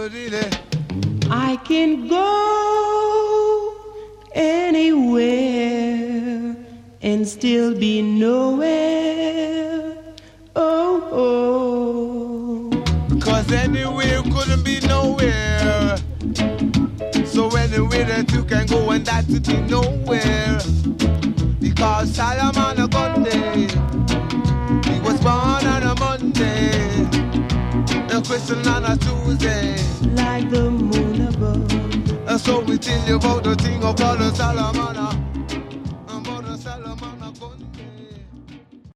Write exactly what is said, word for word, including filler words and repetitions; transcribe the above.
I can go anywhere and still be nowhere. Oh, oh. Cause anywhere couldn't be nowhere. So anywhere that you can go and that would be nowhere. Because Solomon a Sunday, he was born on a Monday, the Christian on a Tuesday, like the moon above. And so we tell you about the thing of God, Solomon.